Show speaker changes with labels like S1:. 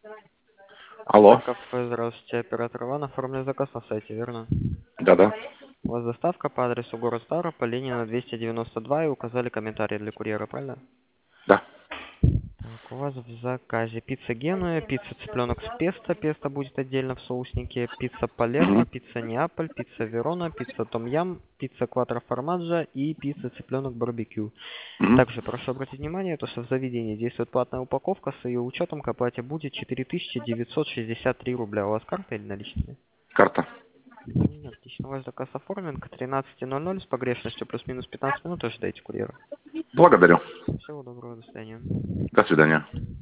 S1: Алло.
S2: Кафе, здравствуйте, оператор Иван. Оформлен заказ на сайте, верно?
S1: Да-да.
S2: У вас доставка по адресу город Ставрополь, Ленина 292 и указали комментарий для курьера, правильно?
S1: Да.
S2: Так, у вас в заказе пицца Генуя, пицца цыпленок с песто, песто будет отдельно в соусники, пицца Палермо,
S1: Мгм.
S2: пицца Неаполь, пицца Верона, пицца Том Ям, пицца Кватро Формаджа и пицца цыпленок барбекю.
S1: Мгм.
S2: Также прошу обратить внимание, то, что в заведении действует платная упаковка, с ее учетом к оплате будет 4963 рубля. У вас карта или наличные?
S1: Карта.
S2: Отлично, ваш заказ оформлен к 13:00 с погрешностью плюс-минус 15 минут ожидайте курьера.
S1: Благодарю.
S2: Всего доброго, до свидания.
S1: До свидания.